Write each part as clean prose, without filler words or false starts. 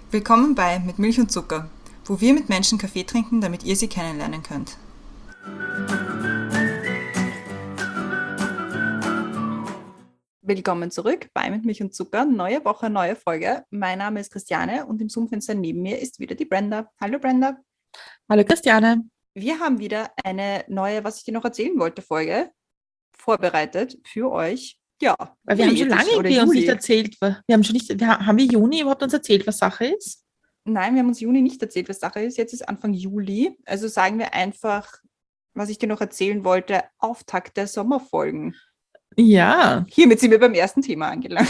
Willkommen bei Mit Milch und Zucker, wo wir mit Menschen Kaffee trinken, damit ihr sie kennenlernen könnt. Willkommen zurück bei Mit Milch und Zucker, neue Woche, neue Folge. Mein Name ist Christiane und im Zoom-Fenster neben mir ist wieder die Brenda. Hallo Brenda. Hallo Christiane. Wir haben wieder eine neue, was ich dir noch erzählen wollte, Folge vorbereitet für euch. Ja, Weil wir haben schon lange irgendwie uns nicht Juli. erzählt, haben wir Juni überhaupt uns erzählt, was Sache ist? Nein, wir haben uns Juni nicht erzählt, was Sache ist. Jetzt ist Anfang Juli. Also sagen wir einfach, was ich dir noch erzählen wollte, Auftakt der Sommerfolgen. Ja. Hiermit sind wir beim ersten Thema angelangt.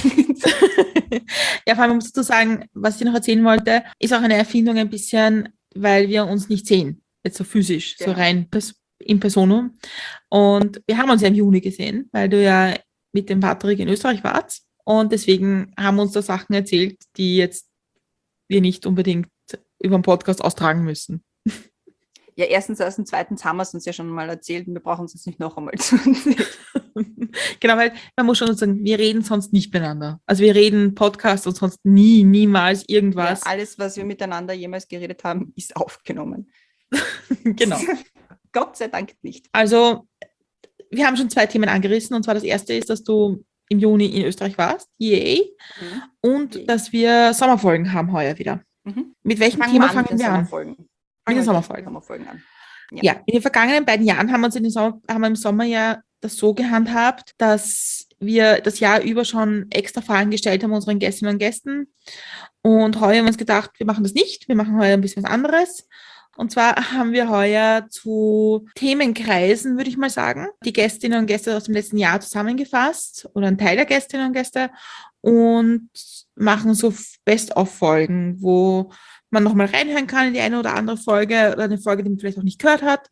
Ja, vor allem muss ich dazu sagen, was ich dir noch erzählen wollte, ist auch eine Erfindung ein bisschen, weil wir uns nicht sehen, jetzt so physisch, Genau. so rein in Persono. Und wir haben uns ja im Juni gesehen, weil du ja mit dem Patrick in Österreich warst. Und deswegen haben wir uns da Sachen erzählt, die jetzt wir nicht unbedingt über den Podcast austragen müssen. Ja, erstens haben wir es uns ja schon mal erzählt und wir brauchen es jetzt nicht noch einmal zu erzählen. Genau, weil man muss schon sagen, wir reden sonst nicht miteinander. Also wir reden Podcast und sonst niemals irgendwas. Ja, alles, was wir miteinander jemals geredet haben, ist aufgenommen. Genau. Gott sei Dank nicht. Also wir haben schon 2 Themen angerissen, und zwar das erste ist, dass du im Juni in Österreich warst, yay, und dass wir Sommerfolgen haben heuer wieder. Mit welchem Thema fangen wir an? Mit den Sommerfolgen an. Ja, in den vergangenen 2 Jahren haben wir im Sommer ja das so gehandhabt, dass wir das Jahr über schon extra Fragen gestellt haben unseren Gästinnen und Gästen. Und heuer haben wir uns gedacht, wir machen das nicht, wir machen heuer ein bisschen was anderes. Und zwar haben wir heuer zu Themenkreisen, würde ich mal sagen, die Gästinnen und Gäste aus dem letzten Jahr zusammengefasst oder einen Teil der Gästinnen und Gäste und machen so Best-of-Folgen, wo man nochmal reinhören kann in die eine oder andere Folge oder eine Folge, die man vielleicht auch nicht gehört hat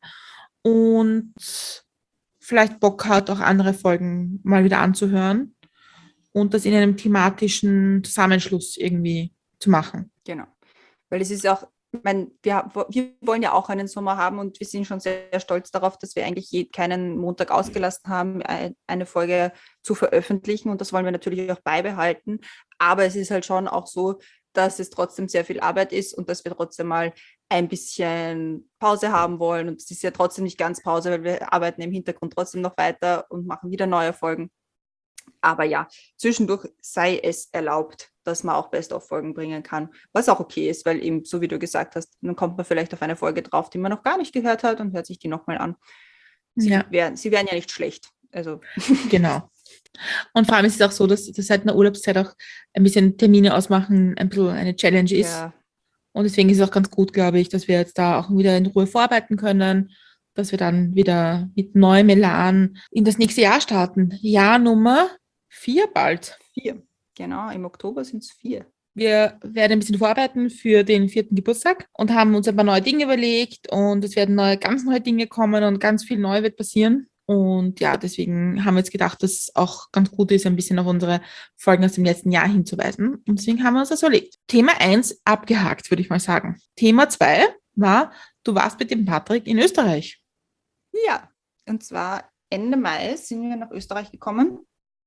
und vielleicht Bock hat, auch andere Folgen mal wieder anzuhören und das in einem thematischen Zusammenschluss irgendwie zu machen. Genau, weil es ist auch, ich meine, wir wollen ja auch einen Sommer haben und wir sind schon sehr, sehr stolz darauf, dass wir eigentlich keinen Montag ausgelassen haben, eine Folge zu veröffentlichen, und das wollen wir natürlich auch beibehalten, aber es ist halt schon auch so, dass es trotzdem sehr viel Arbeit ist und dass wir trotzdem mal ein bisschen Pause haben wollen, und es ist ja trotzdem nicht ganz Pause, weil wir arbeiten im Hintergrund trotzdem noch weiter und machen wieder neue Folgen. Aber ja, zwischendurch sei es erlaubt, dass man auch Best-of-Folgen bringen kann, was auch okay ist, weil eben, so wie du gesagt hast, dann kommt man vielleicht auf eine Folge drauf, die man noch gar nicht gehört hat, und hört sich die nochmal an. Sie wären ja nicht schlecht. Also. Genau. Und vor allem ist es auch so, dass seit einer Urlaubszeit auch ein bisschen Termine ausmachen, ein bisschen eine Challenge ist. Ja. Und deswegen ist es auch ganz gut, glaube ich, dass wir jetzt da auch wieder in Ruhe vorarbeiten können, dass wir dann wieder mit neuem Elan in das nächste Jahr starten. Jahr Nummer 4 bald. 4, genau, im Oktober sind es 4. Wir werden ein bisschen vorarbeiten für den 4. Geburtstag und haben uns ein paar neue Dinge überlegt, und es werden ganz neue Dinge kommen und ganz viel neu wird passieren. Und ja, deswegen haben wir jetzt gedacht, dass es auch ganz gut ist, ein bisschen auf unsere Folgen aus dem letzten Jahr hinzuweisen. Und deswegen haben wir uns das überlegt. Thema 1 abgehakt, würde ich mal sagen. Thema 2 war, du warst mit dem Patrick in Österreich. Ja, und zwar Ende Mai sind wir nach Österreich gekommen.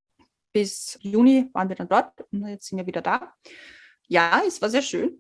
Bis Juni waren wir dann dort und jetzt sind wir wieder da. Ja, es war sehr schön.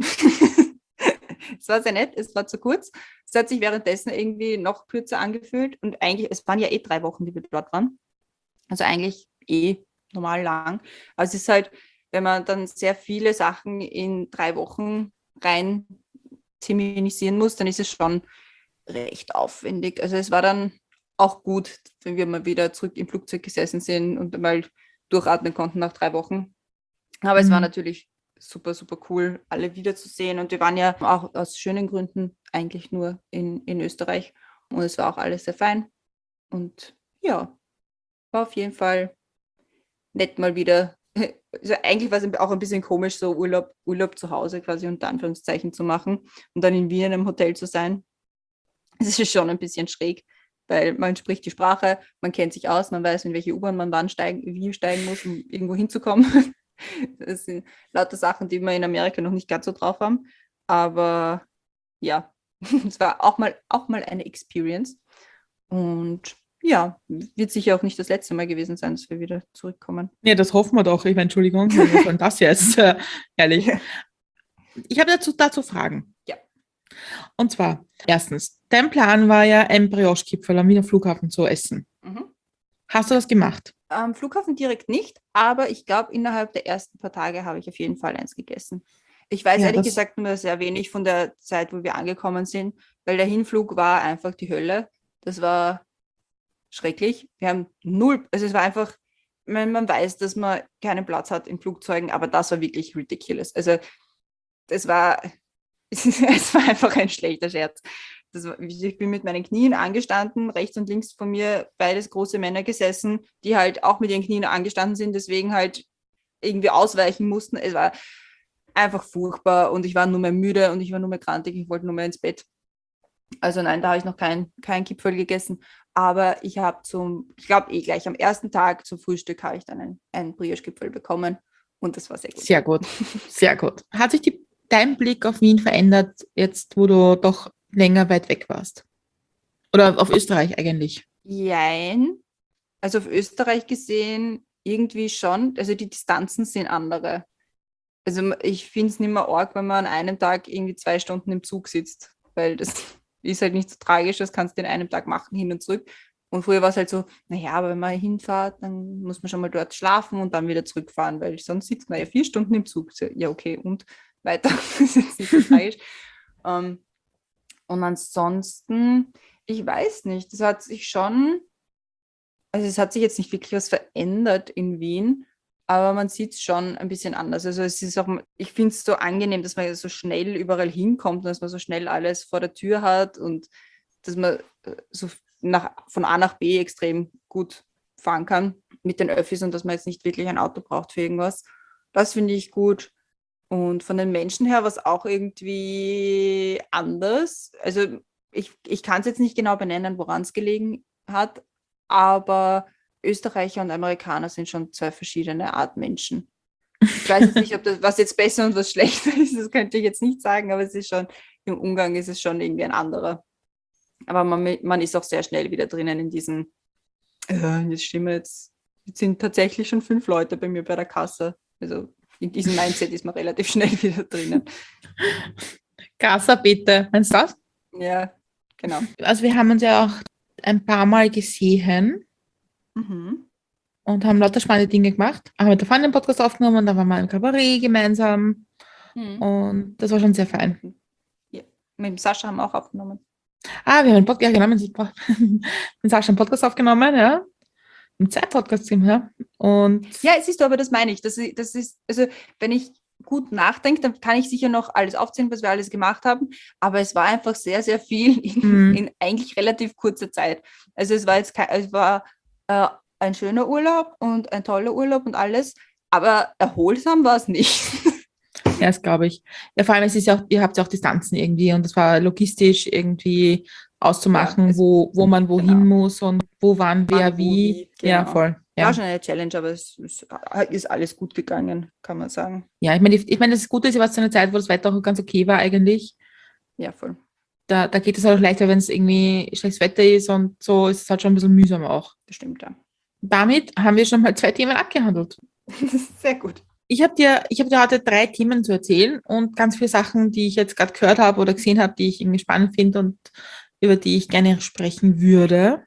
Es war sehr nett, es war zu kurz. Es hat sich währenddessen irgendwie noch kürzer angefühlt, und eigentlich, es waren ja 3 Wochen, die wir dort waren. Also eigentlich normal lang. Aber es ist halt, wenn man dann sehr viele Sachen in 3 Wochen rein terminisieren muss, dann ist es schon recht aufwendig. Also es war dann auch gut, wenn wir mal wieder zurück im Flugzeug gesessen sind und mal durchatmen konnten nach 3 Wochen. Aber es war natürlich super, super cool, alle wiederzusehen. Und wir waren ja auch aus schönen Gründen eigentlich nur in Österreich. Und es war auch alles sehr fein. Und ja, war auf jeden Fall nett mal wieder. Also eigentlich war es auch ein bisschen komisch, so Urlaub zu Hause quasi unter Anführungszeichen zu machen und dann in Wien im Hotel zu sein. Es ist schon ein bisschen schräg, weil man spricht die Sprache, man kennt sich aus, man weiß, in welche U-Bahn man wie steigen muss, um irgendwo hinzukommen. Das sind lauter Sachen, die wir in Amerika noch nicht ganz so drauf haben. Aber ja, es war auch mal eine Experience. Und ja, wird sicher auch nicht das letzte Mal gewesen sein, dass wir wieder zurückkommen. Ja, das hoffen wir doch. Ich meine, Entschuldigung, was war denn das jetzt? Ehrlich. Ich habe dazu Fragen. Ja. Und zwar, erstens, dein Plan war ja, ein Brioche-Kipferl am Wiener Flughafen zu essen. Hast du das gemacht? Am Flughafen direkt nicht, aber ich glaube, innerhalb der ersten paar Tage habe ich auf jeden Fall eins gegessen. Ich weiß ehrlich gesagt nur sehr wenig von der Zeit, wo wir angekommen sind, weil der Hinflug war einfach die Hölle. Das war schrecklich. Wir haben null, also es war einfach, man weiß, dass man keinen Platz hat in Flugzeugen, aber das war wirklich ridiculous. Also es war einfach ein schlechter Scherz. Ich bin mit meinen Knien angestanden, rechts und links von mir beides große Männer gesessen, die halt auch mit ihren Knien angestanden sind, deswegen halt irgendwie ausweichen mussten. Es war einfach furchtbar und ich war nur mehr müde und ich war nur mehr krantig, ich wollte nur mehr ins Bett. Also nein, da habe ich noch kein Kipferl gegessen, aber ich habe gleich am ersten Tag zum Frühstück habe ich dann ein Brioche-Kipferl bekommen und das war sehr gut. Sehr gut, sehr gut. Hat sich dein Blick auf Wien verändert, jetzt wo du doch länger weit weg warst? Oder auf Österreich eigentlich? Jein. Also auf Österreich gesehen irgendwie schon. Also die Distanzen sind andere. Also ich finde es nicht mehr arg, wenn man an einem Tag irgendwie 2 Stunden im Zug sitzt, weil das ist halt nicht so tragisch, das kannst du in einem Tag machen, hin und zurück. Und früher war es halt so, naja, aber wenn man hinfährt, dann muss man schon mal dort schlafen und dann wieder zurückfahren, weil sonst sitzt man ja 4 Stunden im Zug. Ja, okay, und weiter. Das ist jetzt nicht so tragisch. Und ansonsten, ich weiß nicht, es hat sich jetzt nicht wirklich was verändert in Wien, aber man sieht es schon ein bisschen anders. Also es ist auch, ich finde es so angenehm, dass man so schnell überall hinkommt und dass man so schnell alles vor der Tür hat und dass man so von A nach B extrem gut fahren kann mit den Öffis und dass man jetzt nicht wirklich ein Auto braucht für irgendwas. Das finde ich gut. Und von den Menschen her war es auch irgendwie anders. Also ich kann es jetzt nicht genau benennen, woran es gelegen hat, aber Österreicher und Amerikaner sind schon 2 verschiedene Art Menschen. Ich weiß jetzt nicht, was jetzt besser und was schlechter ist, das könnte ich jetzt nicht sagen, aber es ist schon, im Umgang ist es schon irgendwie ein anderer. Aber man ist auch sehr schnell wieder drinnen in diesen, jetzt sind tatsächlich schon 5 Leute bei mir bei der Kasse. Also in diesem Mindset ist man relativ schnell wieder drinnen. Kassa, bitte. Meinst du das? Ja, genau. Also wir haben uns ja auch ein paar Mal gesehen und haben lauter spannende Dinge gemacht. Haben mit der Freundin einen Podcast aufgenommen, da waren wir im Kabarett gemeinsam und das war schon sehr fein. Ja, mit dem Sascha haben wir auch aufgenommen. Wir haben einen Podcast, ja genau, mit Sascha einen Podcast aufgenommen, ja. Im Zeit-Podcast, ja. Und ja, siehst du, aber das meine ich. Das ist, also wenn ich gut nachdenke, dann kann ich sicher noch alles aufzählen, was wir alles gemacht haben, aber es war einfach sehr, sehr viel in eigentlich relativ kurzer Zeit. Also es war ein schöner Urlaub und ein toller Urlaub und alles, aber erholsam war es nicht. Ja, das glaube ich. Ja, vor allem, es ist ja auch, ihr habt ja auch Distanzen irgendwie und das war logistisch irgendwie auszumachen, ja, wo man wohin muss und wo wann, wer, wie. Genau. Ja, voll. Ja. War schon eine Challenge, aber es ist alles gut gegangen, kann man sagen. Ja, ich meine, das Gute ist, ihr wart zu einer Zeit, wo das Wetter auch ganz okay war eigentlich. Ja, voll. Da geht es halt auch leichter, wenn es irgendwie schlechtes Wetter ist und so ist es halt schon ein bisschen mühsam auch. Das stimmt, ja. Damit haben wir schon mal 2 Themen abgehandelt. Sehr gut. Ich hab dir heute 3 Themen zu erzählen und ganz viele Sachen, die ich jetzt gerade gehört habe oder gesehen habe, die ich irgendwie spannend finde und über die ich gerne sprechen würde.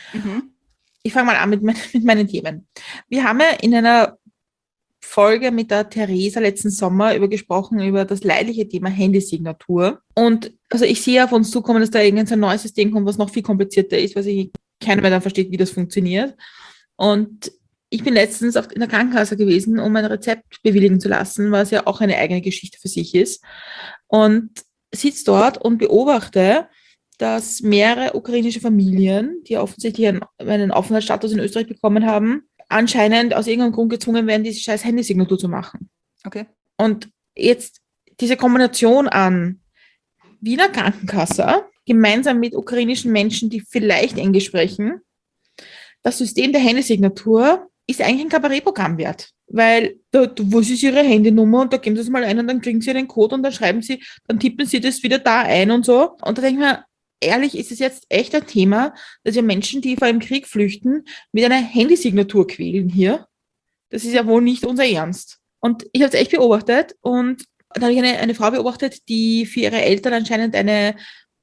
Ich fange mal an mit meinen Themen. Wir haben ja in einer Folge mit der Theresa letzten Sommer über das leidliche Thema Handysignatur. Und also ich sehe auf uns zukommen, dass da irgendein so ein neues System kommt, was noch viel komplizierter ist, weil sich keiner mehr dann versteht, wie das funktioniert. Und ich bin letztens in der Krankenkasse gewesen, um ein Rezept bewilligen zu lassen, was ja auch eine eigene Geschichte für sich ist. Und sitze dort und beobachte, dass mehrere ukrainische Familien, die offensichtlich einen Aufenthaltsstatus in Österreich bekommen haben, anscheinend aus irgendeinem Grund gezwungen werden, diese scheiß Handysignatur zu machen. Okay. Und jetzt diese Kombination an Wiener Krankenkasse, gemeinsam mit ukrainischen Menschen, die vielleicht Englisch sprechen, das System der Handysignatur ist eigentlich ein Kabarettprogramm wert. Weil, was ist Ihre Handynummer? Und da geben Sie es mal ein und dann kriegen Sie den Code und dann tippen Sie das wieder da ein und so. Und da denke ich mir, ehrlich, ist es jetzt echt ein Thema, dass wir Menschen, die vor einem Krieg flüchten, mit einer Handysignatur quälen hier? Das ist ja wohl nicht unser Ernst. Und ich habe es echt beobachtet und da habe ich eine Frau beobachtet, die für ihre Eltern anscheinend eine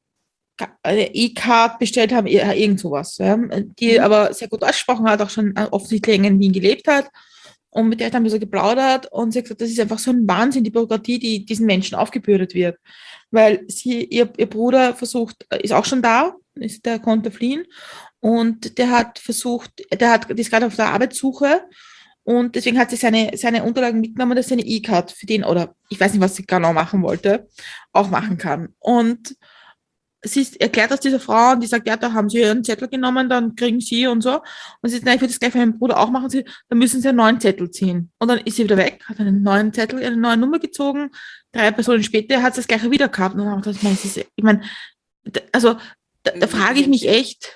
E-Card bestellt haben, irgend sowas, ja, die aber sehr gut ausgesprochen hat, auch schon offensichtlich länger in Wien gelebt hat. Und mit der hat ein bisschen geplaudert und sie hat gesagt, das ist einfach so ein Wahnsinn, die Bürokratie, die diesen Menschen aufgebürdet wird. Weil ihr Bruder ist auch schon da, der konnte fliehen und der ist gerade auf der Arbeitssuche und deswegen hat sie seine Unterlagen mitgenommen, dass sie eine E-Card für den, oder ich weiß nicht, was sie genau machen wollte, auch machen kann. Und sie erklärt das dieser Frau und die sagt, ja, da haben sie einen Zettel genommen, dann kriegen sie und so. Und sie sagt, nein, ich würde das gleich für meinen Bruder auch machen. Dann müssen sie einen neuen Zettel ziehen. Und dann ist sie wieder weg, hat einen neuen Zettel, eine neue Nummer gezogen. 3 Personen später hat sie das gleiche wieder gehabt. Und dann habe ich gedacht, ich meine, also da frage ich mich echt,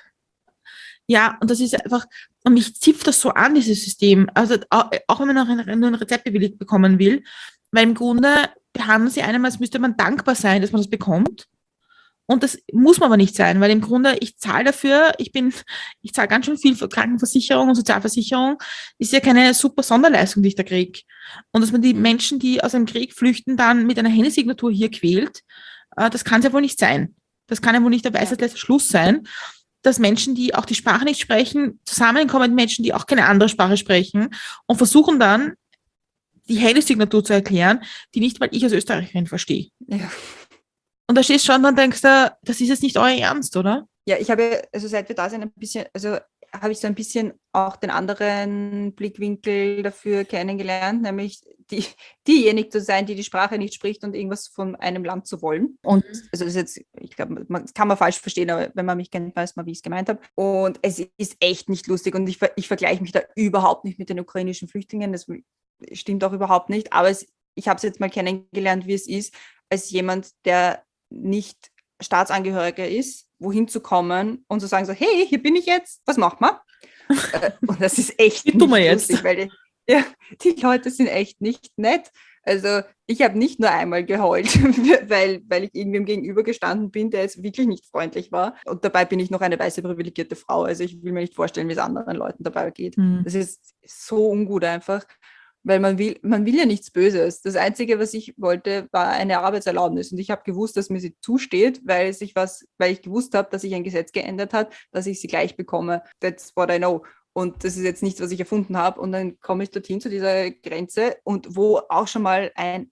ja, und das ist einfach, und mich zipft das so an, dieses System. Also auch wenn man nur ein Rezept bewilligt bekommen will, weil im Grunde behandeln sie einem, als müsste man dankbar sein, dass man das bekommt. Und das muss man aber nicht sein, weil im Grunde ich zahle dafür, ich zahle ganz schön viel für Krankenversicherung und Sozialversicherung, ist ja keine super Sonderleistung, die ich da kriege. Und dass man die Menschen, die aus einem Krieg flüchten, dann mit einer Händesignatur hier quält, das kann es ja wohl nicht sein. Das kann ja wohl nicht der Weisheit letzter Schluss sein, dass Menschen, die auch die Sprache nicht sprechen, zusammenkommen mit Menschen, die auch keine andere Sprache sprechen und versuchen dann, die Händesignatur zu erklären, die nicht mal ich als Österreicherin verstehe. Ja. Und da stehst du schon und denkst du, das ist jetzt nicht euer Ernst, oder? Ja, ich habe, also seit wir da sind, habe ich so ein bisschen auch den anderen Blickwinkel dafür kennengelernt, nämlich diejenige zu sein, die die Sprache nicht spricht und irgendwas von einem Land zu wollen. Und also das ist jetzt, ich glaube, das kann man falsch verstehen, aber wenn man mich kennt, weiß man, wie ich es gemeint habe. Und es ist echt nicht lustig und ich vergleiche mich da überhaupt nicht mit den ukrainischen Flüchtlingen, das stimmt auch überhaupt nicht, aber ich habe es jetzt mal kennengelernt, wie es ist, als jemand, der nicht Staatsangehöriger ist, wohin zu kommen und zu sagen so, hey, hier bin ich jetzt, was macht man? Und das ist echt nicht lustig, weil die Leute sind echt nicht nett. Also ich habe nicht nur einmal geheult, weil ich irgendwem gegenüber gestanden bin, der jetzt wirklich nicht freundlich war. Und dabei bin ich noch eine weiße privilegierte Frau. Also ich will mir nicht vorstellen, wie es anderen Leuten dabei geht. Das ist so ungut einfach. Weil man will ja nichts Böses. Das Einzige, was ich wollte, war eine Arbeitserlaubnis. Und ich habe gewusst, dass mir sie zusteht, weil ich gewusst habe, dass sich ein Gesetz geändert hat, dass ich sie gleich bekomme. That's what I know. Und das ist jetzt nichts, was ich erfunden habe. Und dann komme ich dorthin zu dieser Grenze und wo auch schon mal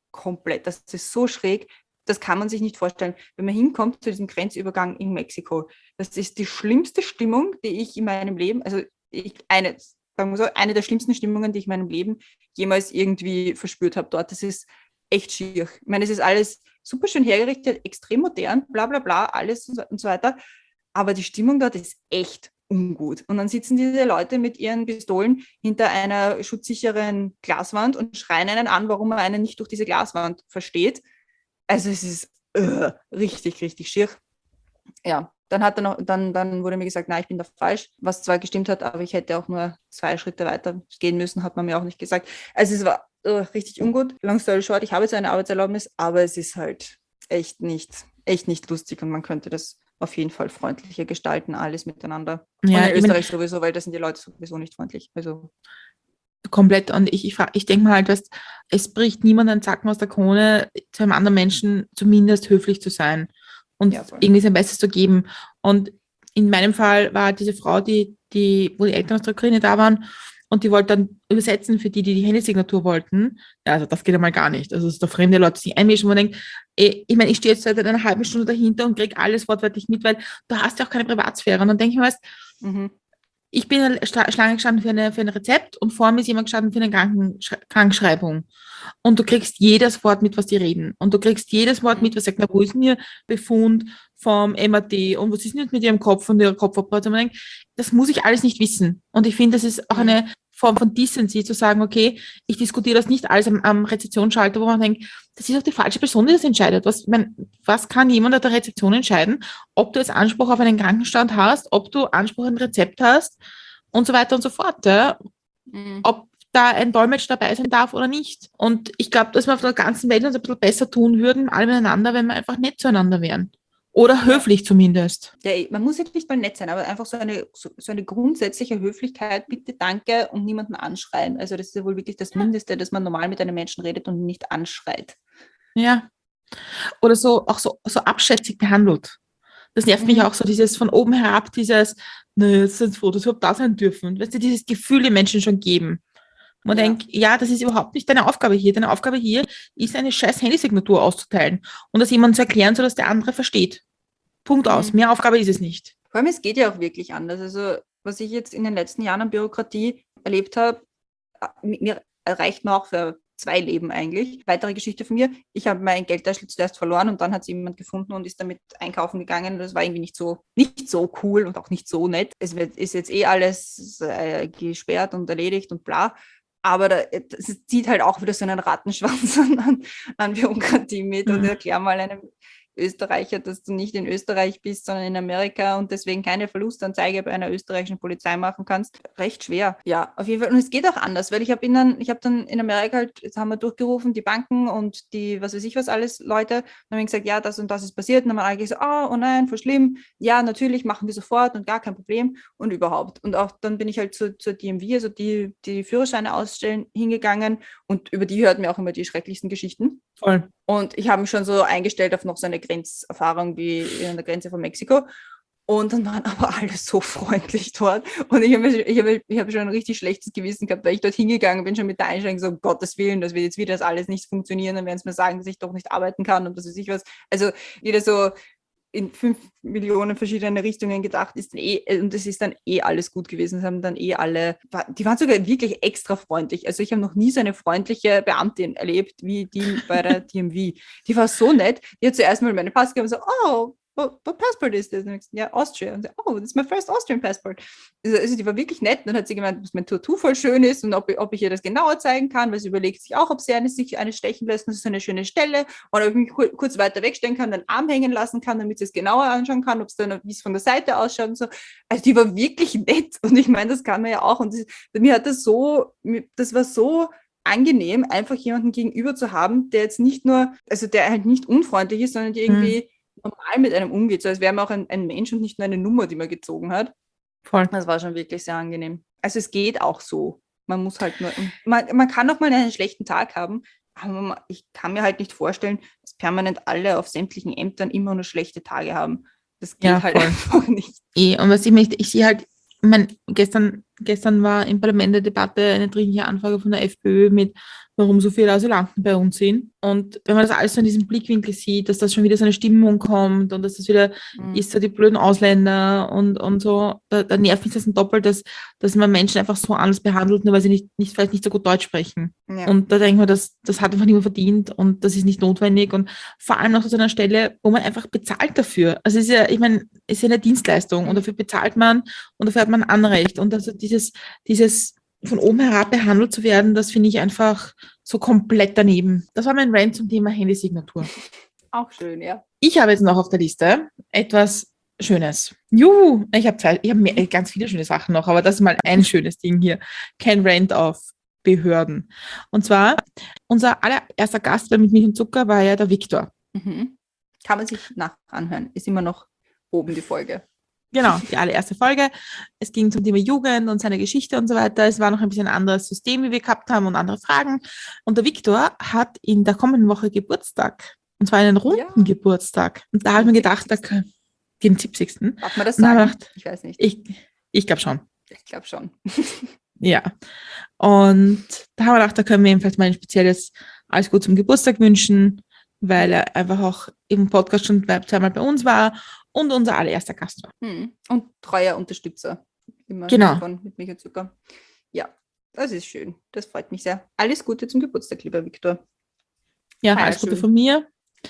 das ist so schräg, das kann man sich nicht vorstellen. Wenn man hinkommt zu diesem Grenzübergang in Mexiko, das ist die schlimmste Stimmung, die ich in meinem Leben, eine der schlimmsten Stimmungen, die ich in meinem Leben jemals irgendwie verspürt habe dort. Das ist echt schier. Ich meine, es ist alles super schön hergerichtet, extrem modern, bla bla bla, alles und so weiter. Aber die Stimmung dort ist echt ungut. Und dann sitzen diese Leute mit ihren Pistolen hinter einer schutzsicheren Glaswand und schreien einen an, warum man einen nicht durch diese Glaswand versteht. Also es ist richtig, richtig schier. Ja, dann wurde mir gesagt, nein, ich bin da falsch, was zwar gestimmt hat, aber ich hätte auch nur 2 Schritte weiter gehen müssen, hat man mir auch nicht gesagt. Also es war richtig ungut. Long story short, ich habe jetzt eine Arbeitserlaubnis, aber es ist halt echt nicht lustig und man könnte das auf jeden Fall freundlicher gestalten, alles miteinander. Ja, und in Österreich sowieso, weil da sind die Leute sowieso nicht freundlich. Also komplett. Und ich denke mal halt, es bricht niemand einen Zacken aus der Krone, zu einem anderen Menschen zumindest höflich zu sein und irgendwie sein Bestes zu geben. Und in meinem Fall war diese Frau, wo die Eltern aus der Ukraine da waren und die wollte dann übersetzen für die Händesignatur wollten. Ja, also das geht einmal gar nicht. Also dass da fremde Leute sich einmischen, wo man denkt, ich meine, ich stehe jetzt seit einer halben Stunde dahinter und kriege alles wortwörtlich mit, weil du hast ja auch keine Privatsphäre. Und dann denke ich mir, ich bin in der Schlange gestanden für ein Rezept und vor mir ist jemand gestanden für eine Krankschreibung. Und du kriegst jedes Wort mit, was die reden. Und du kriegst jedes Wort mit, was sagt, na, wo ist denn Ihr Befund vom MRT und was ist denn jetzt mit Ihrem Kopf und Ihrer Kopfoperation? Und man denkt, das muss ich alles nicht wissen. Und ich finde, das ist auch eine Form von Decency, zu sagen, okay, ich diskutiere das nicht alles am Rezeptionsschalter, wo man denkt, das ist auch die falsche Person, die das entscheidet. Was kann jemand an der Rezeption entscheiden, ob du jetzt Anspruch auf einen Krankenstand hast, ob du Anspruch auf ein Rezept hast und so weiter und so fort. Ja? Ob da ein Dolmetsch dabei sein darf oder nicht. Und ich glaube, dass wir auf der ganzen Welt uns ein bisschen besser tun würden, alle miteinander, wenn wir einfach nett zueinander wären. Oder höflich zumindest. Ja, man muss jetzt nicht mal nett sein, aber einfach so eine grundsätzliche Höflichkeit, bitte, danke und niemanden anschreien. Also das ist ja wohl wirklich das Mindeste, dass man normal mit einem Menschen redet und nicht anschreit. Ja. Oder so auch so abschätzig behandelt. Das nervt mich auch so, dieses von oben herab, dieses, ne, jetzt sind froh, dass wir überhaupt da sein dürfen. Weißt du, dieses Gefühl den Menschen schon geben. Man denkt, ja, das ist überhaupt nicht deine Aufgabe hier. Deine Aufgabe hier ist, eine scheiß Handysignatur auszuteilen und das jemandem zu erklären, sodass der andere versteht. Punkt aus. Mehr Aufgabe ist es nicht. Vor allem, es geht ja auch wirklich anders. Also, was ich jetzt in den letzten Jahren an Bürokratie erlebt habe, mir reicht mir auch für 2 Leben eigentlich. Weitere Geschichte von mir. Ich habe mein Geldtaschel zuerst verloren und dann hat es jemand gefunden und ist damit einkaufen gegangen. Das war irgendwie nicht so cool und auch nicht so nett. Ist jetzt alles gesperrt und erledigt und bla. Aber das zieht halt auch wieder so einen Rattenschwanz an Bürokratie mit. Und erklär mal einem Österreicher, dass du nicht in Österreich bist, sondern in Amerika und deswegen keine Verlustanzeige bei einer österreichischen Polizei machen kannst. Recht schwer. Ja, auf jeden Fall. Und es geht auch anders, weil ich habe dann in Amerika halt, jetzt haben wir durchgerufen, die Banken und die, was weiß ich was alles, Leute, und dann haben wir gesagt, ja, das und das ist passiert. Und dann haben wir alle gesagt, oh nein, voll schlimm. Ja, natürlich, machen wir sofort und gar kein Problem und überhaupt. Und auch dann bin ich halt zur DMV, also die Führerscheine ausstellen, hingegangen und über die hört man auch immer die schrecklichsten Geschichten. Voll. Und ich habe mich schon so eingestellt auf noch so eine Grenzerfahrung wie an der Grenze von Mexiko. Und dann waren aber alle so freundlich dort. Und ich hab schon ein richtig schlechtes Gewissen gehabt, weil ich dort hingegangen bin, schon mit der Einstellung so, um Gottes Willen, das wird jetzt wieder das alles nicht funktionieren. Dann werden sie mir sagen, dass ich doch nicht arbeiten kann und das weiß ich was. Also wieder so in 5 Millionen verschiedene Richtungen gedacht ist und es ist dann alles gut gewesen. Es haben dann alle, die waren sogar wirklich extra freundlich. Also ich habe noch nie so eine freundliche Beamtin erlebt wie die bei der DMV. Die war so nett. Die hat zuerst mal meine Pass gegeben und so, oh, what passport is this? Ja, Austria. Und so, oh, that's my first Austrian passport. Also die war wirklich nett. Dann hat sie gemeint, dass mein Tattoo voll schön ist und ob ich ihr das genauer zeigen kann, weil sie überlegt sich auch, ob sie sich eine stechen lässt. Das ist so eine schöne Stelle. Oder ob ich mich kurz weiter wegstellen kann, den Arm hängen lassen kann, damit sie es genauer anschauen kann, ob es dann, wie es von der Seite ausschaut und so. Also die war wirklich nett. Und ich meine, das kann man ja auch. Und mir hat das war so angenehm, einfach jemanden gegenüber zu haben, der jetzt nicht nur, also der halt nicht unfreundlich ist, sondern die irgendwie normal mit einem umgeht, so als wäre man auch ein Mensch und nicht nur eine Nummer, die man gezogen hat. Voll. Das war schon wirklich sehr angenehm. Also es geht auch so. Man muss halt nur, man kann auch mal einen schlechten Tag haben, aber ich kann mir halt nicht vorstellen, dass permanent alle auf sämtlichen Ämtern immer nur schlechte Tage haben. Das geht halt einfach nicht. Und was ich sehe halt, ich meine, gestern war im Parlament eine Debatte, eine dringliche Anfrage von der FPÖ mit, warum so viele Asylanten bei uns sind. Und wenn man das alles so in diesem Blickwinkel sieht, dass das schon wieder so eine Stimmung kommt und dass das wieder ist, so die blöden Ausländer und so, da nervt mich das ein doppelt, dass man Menschen einfach so anders behandelt, nur weil sie vielleicht nicht so gut Deutsch sprechen. Ja. Und da denke ich mir, das hat einfach niemand verdient und das ist nicht notwendig. Und vor allem noch zu einer Stelle, wo man einfach bezahlt dafür. Also es ist ja, ich meine, es ist ja eine Dienstleistung und dafür bezahlt man und dafür hat man ein Anrecht. Und also dieses von oben herab behandelt zu werden, das finde ich einfach so komplett daneben. Das war mein Rant zum Thema Handysignatur. Auch schön, ja. Ich habe jetzt noch auf der Liste etwas Schönes. Juhu, ich habe ganz viele schöne Sachen noch, aber das ist mal ein schönes Ding hier. Kein Rant auf Behörden. Und zwar, unser allererster Gast bei Mit Milch und Zucker war ja der Viktor. Mhm. Kann man sich anhören. Ist immer noch oben die Folge. Genau, die allererste Folge. Es ging zum Thema Jugend und seine Geschichte und so weiter. Es war noch ein bisschen ein anderes System, wie wir gehabt haben und andere Fragen. Und der Viktor hat in der kommenden Woche Geburtstag. Und zwar einen runden Geburtstag. Und da habe ich mir gedacht, den 70. Darf man das sagen? Gedacht, ich weiß nicht. Ich glaube schon. Ich glaube schon. Ja. Und da haben wir gedacht, da können wir ihm vielleicht mal ein spezielles Alles Gute zum Geburtstag wünschen, weil er einfach auch im Podcast schon zweimal bei uns war und unser allererster Gast war. Und treuer Unterstützer. Immer genau. Von Mit Milch und Zucker. Ja, das ist schön. Das freut mich sehr. Alles Gute zum Geburtstag, lieber Viktor. Ja, alles Gute von mir.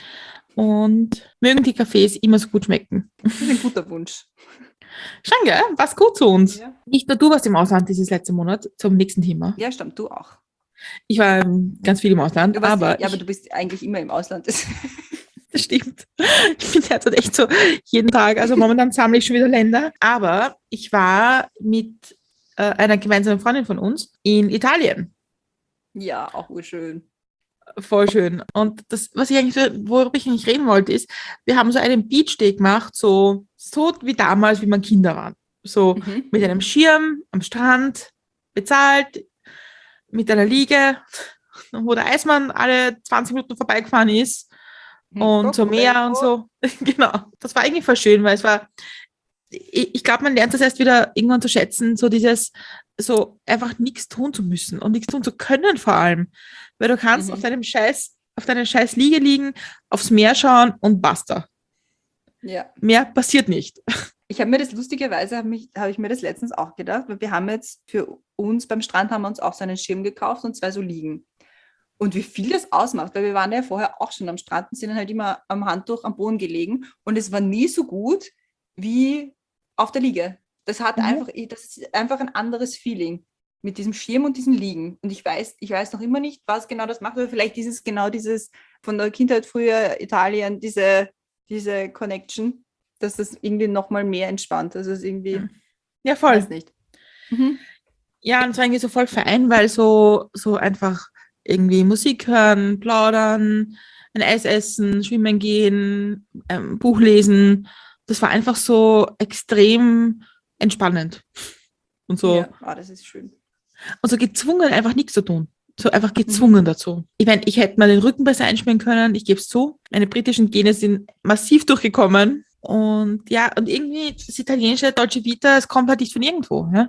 Und mögen die Kaffees immer so gut schmecken. Das ist ein guter Wunsch. Schon, gell? Passt gut zu uns. Ja. Nicht nur du warst im Ausland dieses letzte Monat, zum nächsten Thema. Ja, stimmt, du auch. Ich war ganz viel im Ausland, aber du bist eigentlich immer im Ausland. Das stimmt. Ich bin derzeit echt so jeden Tag, also momentan sammle ich schon wieder Länder. Aber ich war mit einer gemeinsamen Freundin von uns in Italien. Ja, auch urschön. Voll schön. Und das, worüber ich eigentlich reden wollte, ist, wir haben so einen Beachday gemacht, so wie damals, wie man Kinder waren. So mit einem Schirm am Strand, bezahlt, mit einer Liege. wo der Eismann alle 20 Minuten vorbeigefahren ist und so Meer und so. Genau, das war irgendwie voll schön, weil es war, ich glaube, man lernt das erst wieder irgendwann zu schätzen, so dieses, so einfach nichts tun zu müssen und nichts tun zu können vor allem, weil du kannst auf deiner scheiß Liege liegen, aufs Meer schauen und basta. Ja. Mehr passiert nicht. Ich habe mir das lustigerweise, habe ich mir das letztens auch gedacht, weil wir haben jetzt für uns beim Strand haben wir uns auch so einen Schirm gekauft und 2 so Liegen. Und wie viel das ausmacht, weil wir waren ja vorher auch schon am Strand und sind dann halt immer am Handtuch am Boden gelegen und es war nie so gut wie auf der Liege. Das ist einfach ein anderes Feeling mit diesem Schirm und diesem Liegen. Und ich weiß noch immer nicht, was genau das macht, aber vielleicht ist es genau dieses von der Kindheit früher Italien, diese Connection, dass das irgendwie nochmal mehr entspannt. Also es irgendwie, ja, voll. Weiß nicht. Ja, und es war irgendwie so voll fein, weil so einfach irgendwie Musik hören, plaudern, ein Eis essen, schwimmen gehen, Buch lesen. Das war einfach so extrem entspannend. Und so. Ja, das ist schön. Und so gezwungen, einfach nichts zu tun. So einfach gezwungen dazu. Ich meine, ich hätte mal den Rücken besser einschmieren können, ich gebe es zu. Meine britischen Gene sind massiv durchgekommen. Und ja, und irgendwie das italienische Dolce Vita, es kommt halt nicht von irgendwo. Ja?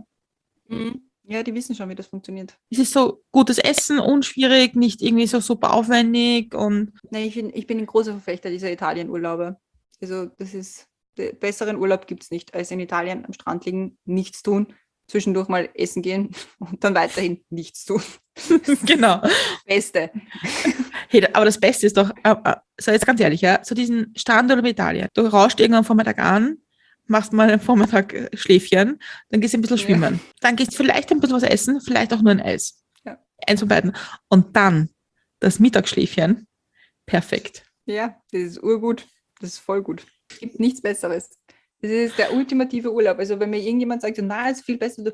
Ja, die wissen schon, wie das funktioniert. Es ist so gutes Essen, unschwierig, nicht irgendwie so super aufwendig. Und Nein, ich bin ein großer Verfechter dieser Italienurlaube. Also das ist, besseren Urlaub gibt es nicht, als in Italien am Strand liegen, nichts tun, zwischendurch mal essen gehen und dann weiterhin nichts tun. Genau. Das Beste. Hey, aber das Beste ist doch, so jetzt ganz ehrlich, ja, so diesen Strandurlaub in Italien. Du rauscht irgendwann am Vormittag an, machst mal einen Vormittag Schläfchen, dann gehst du ein bisschen schwimmen. Dann gehst du vielleicht ein bisschen was essen, vielleicht auch nur ein Eis. Ja. Eins von beiden. Und dann das Mittagsschläfchen. Perfekt. Ja, das ist urgut. Das ist voll gut. Es gibt nichts Besseres. Das ist der ultimative Urlaub. Also wenn mir irgendjemand sagt, na, ist viel besser,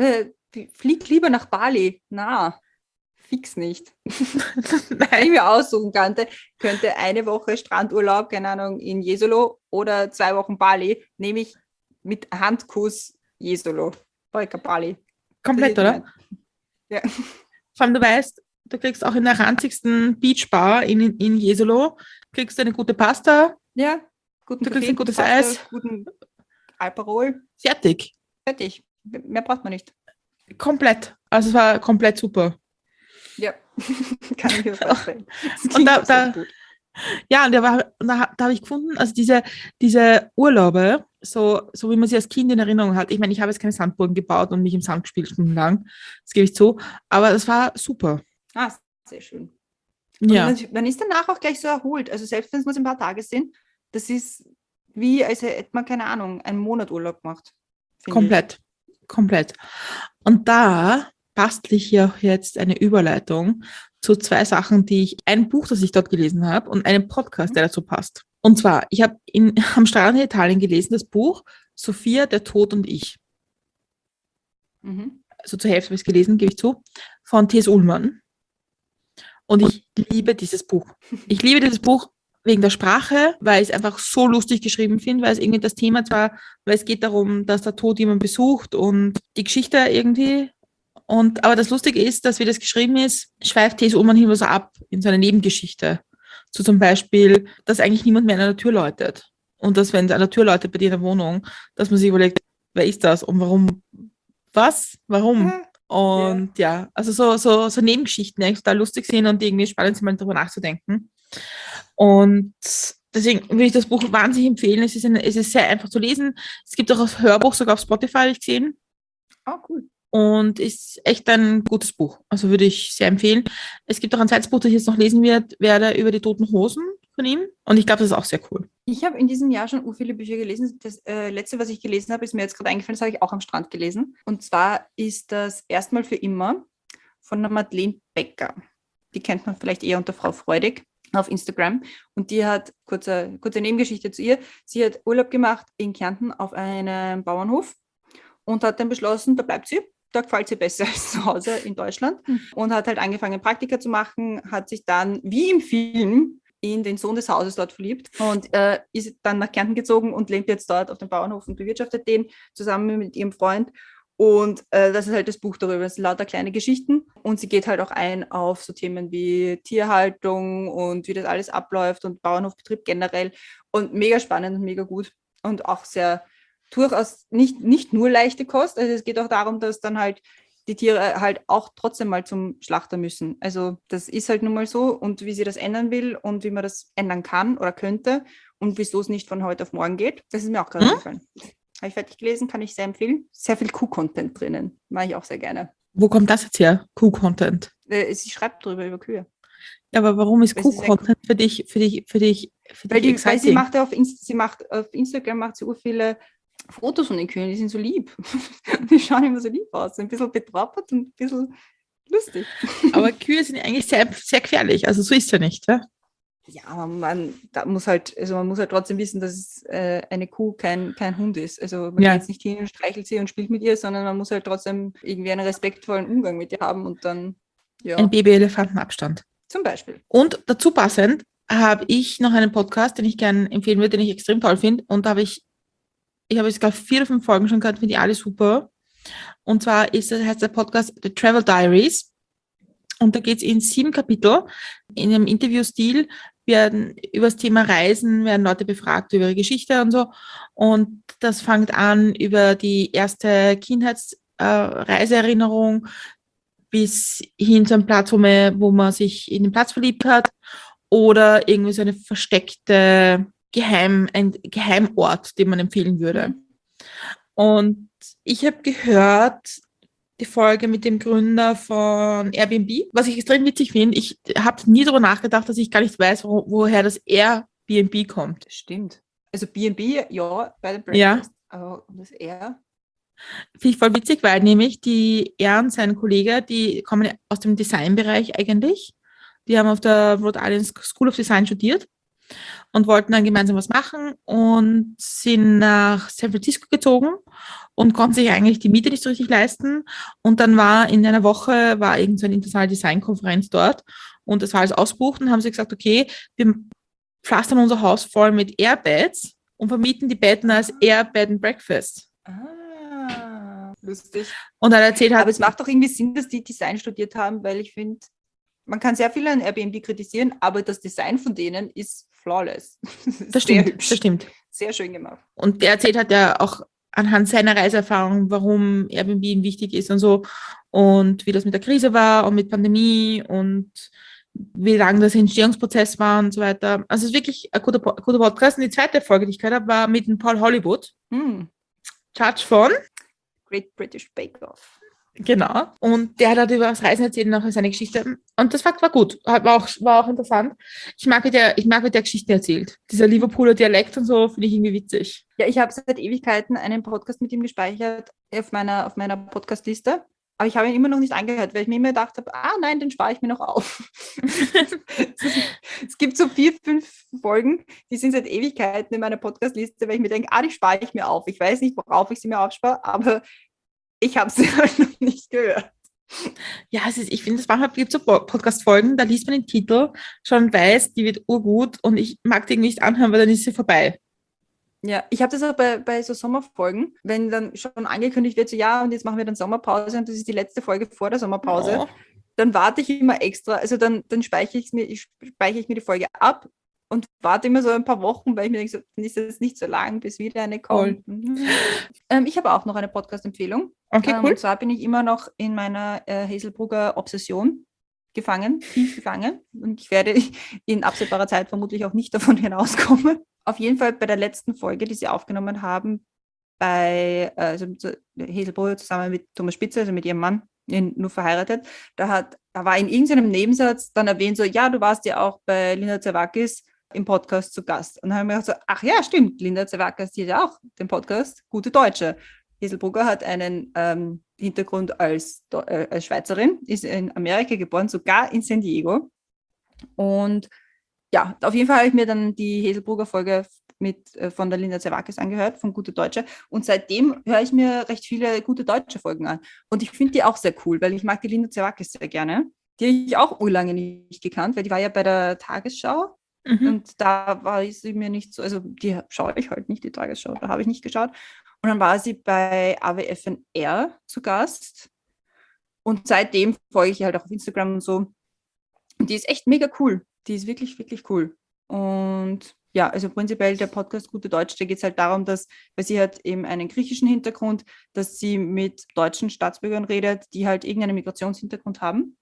flieg lieber nach Bali. Na, fix nicht. Wenn ich mir aussuchen könnte eine Woche Strandurlaub, keine Ahnung, in Jesolo oder 2 Wochen Bali, nehme ich mit Handkuss Jesolo. Volker Bali. Komplett, oder? Ja. Vor allem, du weißt, du kriegst auch in der ranzigsten Beachbar in Jesolo, kriegst du eine gute Pasta. Ja, du kriegst ein gutes Eis. Guten Alparol. Fertig. Mehr braucht man nicht. Komplett. Also es war komplett super. Ja, kann ich mir vorstellen. Und da habe ich gefunden, also diese Urlaube, so wie man sie als Kind in Erinnerung hat. Ich meine, ich habe jetzt keine Sandburgen gebaut und mich im Sand gespielt stundenlang, das gebe ich zu, aber das war super. Ah, sehr schön. Ja. Und man ist danach auch gleich so erholt. Also selbst wenn es nur ein paar Tage sind, das ist wie, als hätte man, keine Ahnung, einen Monat Urlaub gemacht. Komplett. Und da bastle ich hier jetzt eine Überleitung zu 2 Sachen, ein Buch, das ich dort gelesen habe und einen Podcast, der dazu passt. Und zwar, ich habe am Strand in Italien gelesen, das Buch Sophia, der Tod und ich. Also zur Hälfte habe ich es gelesen, gebe ich zu, von T.S. Ullmann. Und ich liebe dieses Buch. Ich liebe dieses Buch wegen der Sprache, weil ich es einfach so lustig geschrieben finde, weil es irgendwie das Thema zwar, weil es geht darum, dass der Tod jemanden besucht und die Geschichte irgendwie. Aber das Lustige ist, dass wie das geschrieben ist, schweift T.S. Ullmann immer so ab in seine Nebengeschichte. So zum Beispiel, dass eigentlich niemand mehr an der Tür läutet. Und dass, wenn es an der Tür läutet bei dir in der Wohnung, dass man sich überlegt, wer ist das und warum? Was? Warum? Und ja, also so Nebengeschichten, die eigentlich total lustig sind und die irgendwie spannend sind, mal darüber nachzudenken. Und deswegen würde ich das Buch wahnsinnig empfehlen. Es ist sehr einfach zu lesen. Es gibt auch das Hörbuch, sogar auf Spotify, habe ich gesehen. Oh, cool. Und ist echt ein gutes Buch. Also würde ich sehr empfehlen. Es gibt auch ein zweites Buch, das ich jetzt noch lesen werde über die Toten Hosen von ihm. Und ich glaube, das ist auch sehr cool. Ich habe in diesem Jahr schon viele Bücher gelesen. Das letzte, was ich gelesen habe, ist mir jetzt gerade eingefallen, das habe ich auch am Strand gelesen. Und zwar ist das Erstmal für immer von der Madeleine Becker. Die kennt man vielleicht eher unter Frau Freudig auf Instagram. Und die hat, kurze Nebengeschichte zu ihr, sie hat Urlaub gemacht in Kärnten auf einem Bauernhof und hat dann beschlossen, da bleibt sie. Da gefällt sie besser als zu Hause in Deutschland und hat halt angefangen, Praktika zu machen, hat sich dann, wie im Film, in den Sohn des Hauses dort verliebt und ist dann nach Kärnten gezogen und lebt jetzt dort auf dem Bauernhof und bewirtschaftet den zusammen mit ihrem Freund. Und das ist halt das Buch darüber. Es sind lauter kleine Geschichten. Und sie geht halt auch ein auf so Themen wie Tierhaltung und wie das alles abläuft und Bauernhofbetrieb generell. Und mega spannend und mega gut. Und auch sehr durchaus nicht nur leichte Kost. Also es geht auch darum, dass dann halt die Tiere halt auch trotzdem mal zum Schlachter müssen. Also das ist halt nun mal so. Und wie sie das ändern will und wie man das ändern kann oder könnte und wieso es nicht von heute auf morgen geht, das ist mir auch gerade eingefallen. Habe ich fertig gelesen, kann ich sehr empfehlen. Sehr viel Kuh-Content drinnen. Mache ich auch sehr gerne. Wo kommt das jetzt her? Kuh-Content? Sie schreibt drüber über Kühe. Ja, aber warum ist Kuh-Content für dich weil sie macht auf Instagram macht sie viele Fotos von den Kühen, die sind so lieb. Die schauen immer so lieb aus. Ein bisschen betrappert und ein bisschen lustig. Aber Kühe sind eigentlich sehr, sehr gefährlich. Also so ist es ja nicht, ja? Ja, man muss halt trotzdem wissen, dass eine Kuh kein Hund ist. Also man geht jetzt nicht hin und streichelt sie und spielt mit ihr, sondern man muss halt trotzdem irgendwie einen respektvollen Umgang mit ihr haben und dann, ja. Ein Baby-Elefantenabstand. Zum Beispiel. Und dazu passend habe ich noch einen Podcast, den ich gerne empfehlen würde, den ich extrem toll finde. Und da habe ich habe jetzt gerade 4 oder 5 Folgen schon gehört, finde die alle super. Und zwar heißt der Podcast The Travel Diaries. Und da geht es in 7 Kapitel. In einem Interviewstil werden über das Thema Reisen, werden Leute befragt über ihre Geschichte und so. Und das fängt an über die erste Kindheitsreiseerinnerung bis hin zu einem Platz, wo man sich in den Platz verliebt hat oder irgendwie so eine versteckte ein Geheimort, den man empfehlen würde. Und ich habe gehört, die Folge mit dem Gründer von Airbnb, was ich extrem witzig finde. Ich habe nie darüber nachgedacht, dass ich gar nicht weiß, woher das Airbnb kommt. Stimmt. Also B&B, ja, bei der Breakfast. Ja. Aber das Air? Finde ich voll witzig, weil nämlich er und sein Kollege, die kommen aus dem Designbereich eigentlich. Die haben auf der Rhode Island School of Design studiert und wollten dann gemeinsam was machen und sind nach San Francisco gezogen und konnten sich eigentlich die Miete nicht so richtig leisten. Und dann war in einer Woche irgend so eine internationale Designkonferenz dort und das war alles ausgebucht und haben sie gesagt, okay, wir pflastern unser Haus voll mit Airbeds und vermieten die Betten als Air Bed and Breakfast. Lustig. Und dann erzählt aber es macht doch irgendwie Sinn, dass die Design studiert haben, weil ich finde, man kann sehr viel an Airbnb kritisieren, aber das Design von denen ist flawless. Das stimmt, das stimmt. Sehr schön gemacht. Und der erzählt hat ja auch anhand seiner Reiseerfahrung, warum Airbnb ihm wichtig ist und so und wie das mit der Krise war und mit Pandemie und wie lang das Entstehungsprozess war und so weiter. Also es ist wirklich ein guter Podcast. Und die zweite Folge, die ich gehört habe, war mit dem Paul Hollywood, Judge von Great British Bake Off. Genau. Und der hat halt über das Reisen erzählt und auch seine Geschichte. Und das war gut. War auch interessant. Ich mag, wie der Geschichten erzählt. Dieser Liverpooler Dialekt und so finde ich irgendwie witzig. Ja, ich habe seit Ewigkeiten einen Podcast mit ihm gespeichert auf meiner Podcast-Liste. Aber ich habe ihn immer noch nicht angehört, weil ich mir immer gedacht habe, nein, den spare ich mir noch auf. Es gibt so 4, 5 Folgen, die sind seit Ewigkeiten in meiner Podcast-Liste, weil ich mir denke, die spare ich mir auf. Ich weiß nicht, worauf ich sie mir aufspare, aber ich habe sie halt noch nicht gehört. Ja, ich finde, es gibt so Podcast-Folgen, da liest man den Titel, schon weiß, die wird urgut und ich mag die nicht anhören, weil dann ist sie vorbei. Ja, ich habe das auch bei so Sommerfolgen, wenn dann schon angekündigt wird, so und jetzt machen wir dann Sommerpause und das ist die letzte Folge vor der Sommerpause, dann warte ich immer extra, also dann speichere ich mir die Folge ab und warte immer so ein paar Wochen, weil ich mir denke, so, dann ist das nicht so lang, bis wieder eine kommt. Ich habe auch noch eine Podcast-Empfehlung. Okay, cool. Und zwar bin ich immer noch in meiner Hazelbrugger Obsession tief gefangen. Und ich werde in absehbarer Zeit vermutlich auch nicht davon hinauskommen. Auf jeden Fall bei der letzten Folge, die sie aufgenommen haben, bei Hazelbrugger zusammen mit Thomas Spitzer, also mit ihrem Mann, nur verheiratet, da war in irgendeinem Nebensatz dann erwähnt, so, du warst ja auch bei Linda Zerwakis im Podcast zu Gast. Und dann haben wir gedacht so, ach ja, stimmt, Linda Zerwakis, die hat ja auch den Podcast Gute Deutsche. Hazelbrugger hat einen Hintergrund als Schweizerin, ist in Amerika geboren, sogar in San Diego. Und ja, auf jeden Fall habe ich mir dann die Hazelbrugger-Folge von der Linda Zerwakis angehört, von Gute Deutsche. Und seitdem höre ich mir recht viele Gute Deutsche Folgen an. Und ich finde die auch sehr cool, weil ich mag die Linda Zerwakis sehr gerne. Die habe ich auch urlange nicht gekannt, weil die war ja bei der Tagesschau. Und da war sie mir nicht so, also die schaue ich halt nicht, die Tagesschau, da habe ich nicht geschaut. Und dann war sie bei AWFNR zu Gast. Und seitdem folge ich halt auch auf Instagram und so. Und die ist echt mega cool. Die ist wirklich, wirklich cool. Und ja, also prinzipiell der Podcast Gute Deutsch, da geht es halt darum, dass, weil sie hat eben einen griechischen Hintergrund, dass sie mit deutschen Staatsbürgern redet, die halt irgendeinen Migrationshintergrund haben.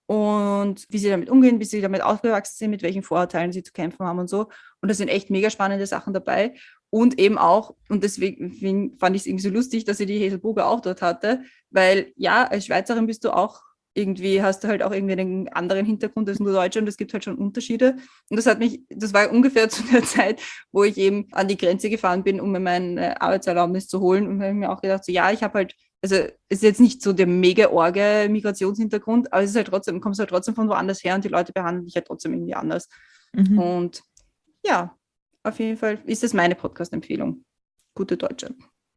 Und wie sie damit umgehen, wie sie damit aufgewachsen sind, mit welchen Vorurteilen sie zu kämpfen haben und so. Und da sind echt mega spannende Sachen dabei. Und eben auch, und deswegen fand ich es irgendwie so lustig, dass sie die Hazel Brugger auch dort hatte, weil ja, als Schweizerin bist du auch irgendwie, hast du halt auch irgendwie einen anderen Hintergrund als nur Deutsche und es gibt halt schon Unterschiede. Und das war ungefähr zu der Zeit, wo ich eben an die Grenze gefahren bin, um mir meine Arbeitserlaubnis zu holen. Und habe mir auch gedacht, so ja, ich habe halt, also es ist jetzt nicht so der mega orge Migrationshintergrund, aber es ist halt trotzdem, kommst halt trotzdem von woanders her und die Leute behandeln dich halt trotzdem irgendwie anders. Mhm. Und ja, auf jeden Fall ist das meine Podcast-Empfehlung. Gute Deutsche.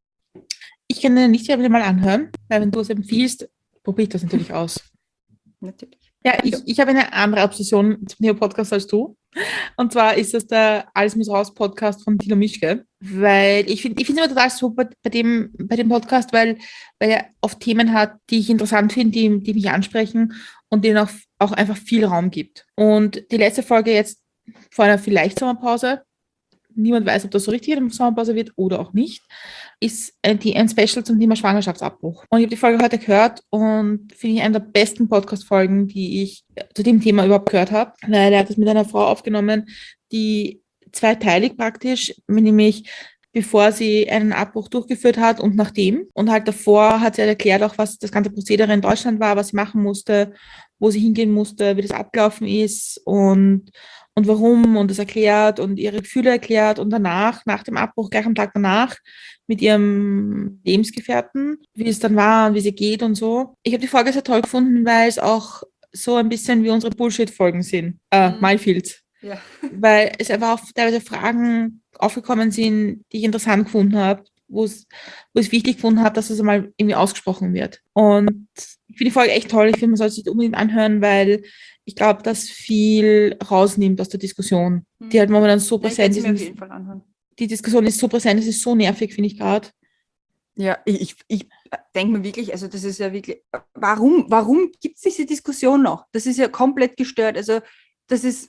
Ich kann den nicht wieder mal anhören, weil wenn du es empfiehlst, probiere ich das natürlich aus. Natürlich. Ja, ich habe eine andere Obsession zum Thema Podcast als du. Und zwar ist das der Alles muss raus Podcast von Thilo Mischke. Weil ich finde es immer total super bei dem Podcast, weil er oft Themen hat, die ich interessant finde, die mich ansprechen und denen auch einfach viel Raum gibt. Und die letzte Folge jetzt vor einer vielleicht Sommerpause, niemand weiß, ob das so richtig eine Sommerpause wird oder auch nicht, ist ein Special zum Thema Schwangerschaftsabbruch. Und ich habe die Folge heute gehört und finde ich eine der besten Podcast-Folgen, die ich zu dem Thema überhaupt gehört habe. Weil er hat das mit einer Frau aufgenommen, die zweiteilig praktisch, nämlich bevor sie einen Abbruch durchgeführt hat und nachdem. Und halt davor hat sie halt erklärt auch, was das ganze Prozedere in Deutschland war, was sie machen musste, wo sie hingehen musste, wie das abgelaufen ist und warum und das erklärt und ihre Gefühle erklärt und danach, nach dem Abbruch, gleich am Tag danach, mit ihrem Lebensgefährten, wie es dann war und wie sie geht und so. Ich habe die Folge sehr toll gefunden, weil es auch so ein bisschen wie unsere Bullshit-Folgen sind. Minefields. Ja. Weil es einfach auch teilweise Fragen aufgekommen sind, die ich interessant gefunden habe, wo ich wichtig gefunden habe, dass es einmal irgendwie ausgesprochen wird. Und ich finde die Folge echt toll. Ich finde, man sollte sich unbedingt anhören, weil ich glaube, dass viel rausnimmt aus der Diskussion, die halt momentan so präsent ist. Auf jeden Fall anhören. Die Diskussion ist so präsent, es ist so nervig, finde ich gerade. Ja, ich denke mir wirklich, also das ist ja wirklich, warum gibt es diese Diskussion noch? Das ist ja komplett gestört. Also das ist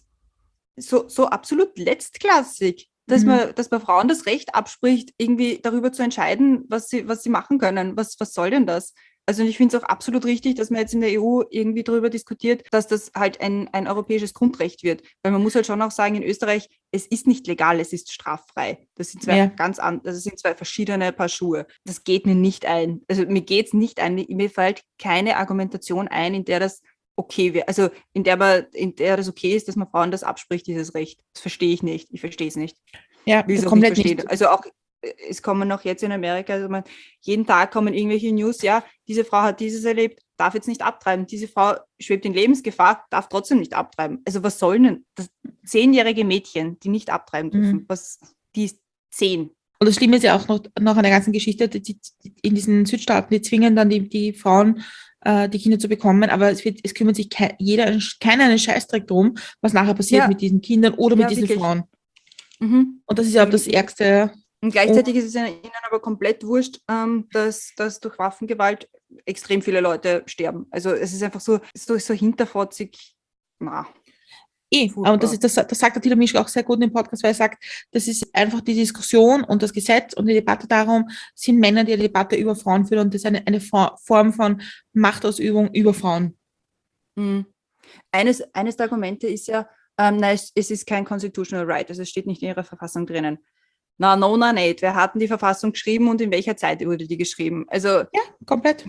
so absolut letztklassig, dass man Frauen das Recht abspricht, irgendwie darüber zu entscheiden, was sie machen können. Was soll denn das? Also ich finde es auch absolut richtig, dass man jetzt in der EU irgendwie darüber diskutiert, dass das halt ein europäisches Grundrecht wird. Weil man muss halt schon auch sagen, in Österreich, es ist nicht legal, es ist straffrei. Das sind zwei verschiedene Paar Schuhe. Das geht mir nicht ein. Also mir geht es nicht ein. Mir fällt keine Argumentation ein, in der das okay wäre. Also in der das okay ist, dass man Frauen das abspricht, dieses Recht. Das verstehe ich nicht. Ich verstehe es nicht. Ja, das komplett nicht. Also auch es kommen noch jetzt in Amerika, also jeden Tag kommen irgendwelche News, ja, diese Frau hat dieses erlebt, darf jetzt nicht abtreiben, diese Frau schwebt in Lebensgefahr, darf trotzdem nicht abtreiben. Also was sollen denn das 10-jährige Mädchen, die nicht abtreiben dürfen, die ist 10. Und das Schlimme ist ja auch noch an der ganzen Geschichte, in diesen Südstaaten, die zwingen dann die Frauen, die Kinder zu bekommen, aber es kümmert sich keiner einen Scheißdreck drum, was nachher passiert mit diesen Kindern oder mit diesen Frauen. Mhm. Und das ist ja auch das Ärgste. Und gleichzeitig ist es ihnen aber komplett wurscht, dass durch Waffengewalt extrem viele Leute sterben. Also es ist einfach so hinterfotzig. Und das sagt der Thilo Mischke auch sehr gut in dem Podcast, weil er sagt, das ist einfach die Diskussion und das Gesetz und die Debatte darum, sind Männer, die eine Debatte über Frauen führen und das ist eine Form von Machtausübung über Frauen. Mhm. Eines der Argumente ist ja, es ist kein constitutional right, also es steht nicht in ihrer Verfassung drinnen. Na, nicht. Wer hat denn die Verfassung geschrieben und in welcher Zeit wurde die geschrieben? Also ja, komplett.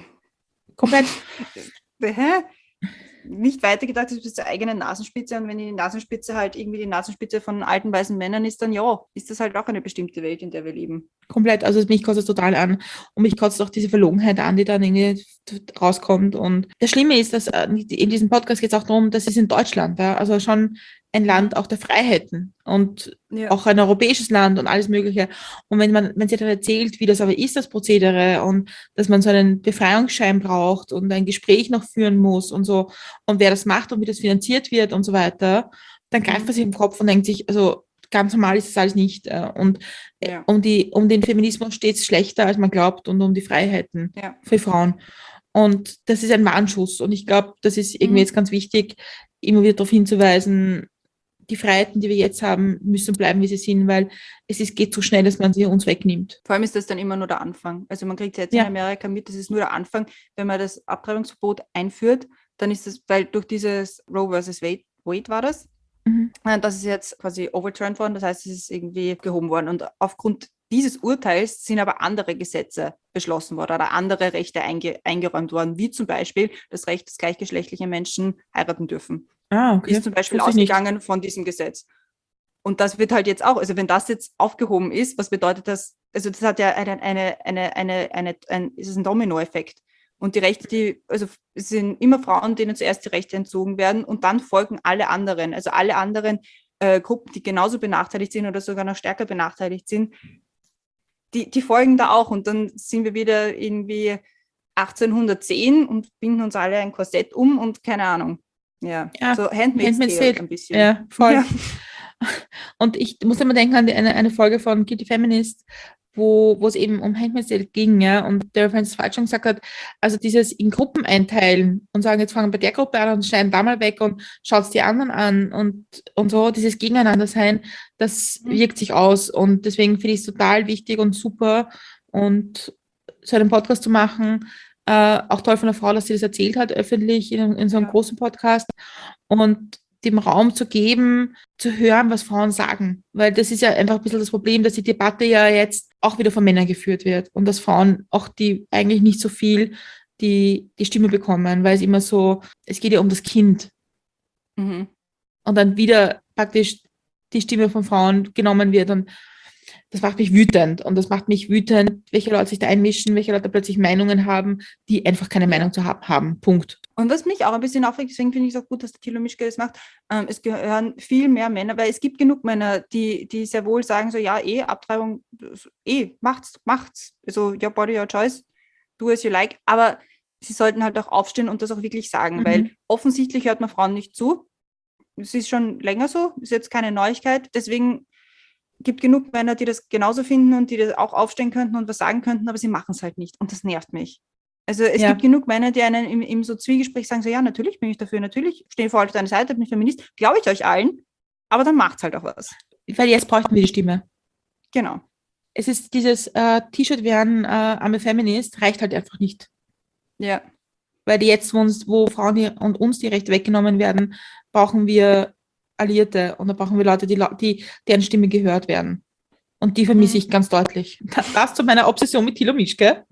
Nicht weitergedacht, das ist bis zur eigenen Nasenspitze und wenn die Nasenspitze halt irgendwie die Nasenspitze von alten weißen Männern ist, dann ist das halt auch eine bestimmte Welt, in der wir leben. Komplett, also mich kotzt es total an und mich kotzt auch diese Verlogenheit an, die dann irgendwie rauskommt und das Schlimme ist, dass in diesem Podcast geht es auch darum, dass es in Deutschland, ja, also schon ein Land auch der Freiheiten und auch ein europäisches Land und alles Mögliche. Und wenn sie dann erzählt, wie das aber ist, das Prozedere und dass man so einen Befreiungsschein braucht und ein Gespräch noch führen muss und so und wer das macht und wie das finanziert wird und so weiter, dann greift man sich im Kopf und denkt sich, also ganz normal ist das alles nicht. Und um den Feminismus steht es schlechter, als man glaubt, und um die Freiheiten für Frauen. Und das ist ein Warnschuss. Und ich glaube, das ist irgendwie jetzt ganz wichtig, immer wieder darauf hinzuweisen, die Freiheiten, die wir jetzt haben, müssen bleiben, wie sie sind, weil geht so schnell, dass man sie uns wegnimmt. Vor allem ist das dann immer nur der Anfang. Also man kriegt jetzt in Amerika mit, das ist nur der Anfang. Wenn man das Abtreibungsverbot einführt, dann ist das, weil durch dieses Roe versus Wade war das, das ist jetzt quasi overturned worden, das heißt, es ist irgendwie gehoben worden. Und aufgrund dieses Urteils sind aber andere Gesetze beschlossen worden oder andere Rechte eingeräumt worden, wie zum Beispiel das Recht, dass gleichgeschlechtliche Menschen heiraten dürfen. Okay. Ist zum Beispiel ausgegangen von diesem Gesetz. Und das wird halt jetzt auch, also wenn das jetzt aufgehoben ist, was bedeutet das? Also das hat ja ist ein Dominoeffekt. Und die Rechte, es sind immer Frauen, denen zuerst die Rechte entzogen werden und dann folgen alle anderen. Also alle anderen Gruppen, die genauso benachteiligt sind oder sogar noch stärker benachteiligt sind, die folgen da auch. Und dann sind wir wieder irgendwie 1810 und binden uns alle ein Korsett um und keine Ahnung. Ja, so Handmaid's Tale ein bisschen. Ja, voll. Ja. Und ich muss immer denken an eine Folge von Guilty Feminist, wo es eben um Handmaid's Tale ging, ja, und der Francis Falk schon gesagt hat, also dieses in Gruppen einteilen und sagen, jetzt fangen wir bei der Gruppe an und schneiden da mal weg und schaut es die anderen an und so, dieses Gegeneinander sein, das wirkt sich aus, und deswegen finde ich es total wichtig und super, und so einen Podcast zu machen, auch toll von der Frau, dass sie das erzählt hat, öffentlich in so einem großen Podcast, und dem Raum zu geben, zu hören, was Frauen sagen. Weil das ist ja einfach ein bisschen das Problem, dass die Debatte ja jetzt auch wieder von Männern geführt wird und dass Frauen auch die eigentlich nicht so viel die Stimme bekommen, weil es immer so, es geht ja um das Kind. Und dann wieder praktisch die Stimme von Frauen genommen wird, und das macht mich wütend. Und das macht mich wütend, welche Leute sich da einmischen, welche Leute plötzlich Meinungen haben, die einfach keine Meinung zu haben. Punkt. Und was mich auch ein bisschen aufregt, deswegen finde ich es auch gut, dass der Thilo Mischke das macht, es gehören viel mehr Männer, weil es gibt genug Männer, die sehr wohl sagen so, ja, Abtreibung, macht's. Also, your body, your choice, do as you like. Aber sie sollten halt auch aufstehen und das auch wirklich sagen, weil offensichtlich hört man Frauen nicht zu. Es ist schon länger so, ist jetzt keine Neuigkeit. Deswegen gibt genug Männer, die das genauso finden und die das auch aufstehen könnten und was sagen könnten, aber sie machen es halt nicht. Und das nervt mich. Also es gibt genug Männer, die einen im so Zwiegespräch sagen, so ja, natürlich bin ich dafür, natürlich stehe voll auf deiner Seite, bin ich Feminist, glaube ich euch allen, aber dann macht's halt auch was. Weil jetzt bräuchten wir die Stimme. Genau. Es ist dieses T-Shirt werden I'm a Feminist, reicht halt einfach nicht. Ja. Weil jetzt, wo Frauen und uns die Rechte weggenommen werden, brauchen wir Alliierte, und da brauchen wir Leute, deren Stimme gehört werden. Und die vermisse ich ganz deutlich. Das zu meiner Obsession mit Thilo Mischke,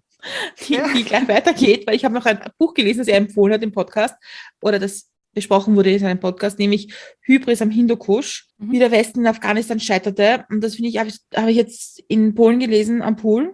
die gleich weitergeht, weil ich habe noch ein Buch gelesen, das er empfohlen hat im Podcast, oder das besprochen wurde in seinem Podcast, nämlich Hybris am Hindukusch, wie der Westen in Afghanistan scheiterte. Und das finde ich, habe ich jetzt in Polen gelesen, am Pool.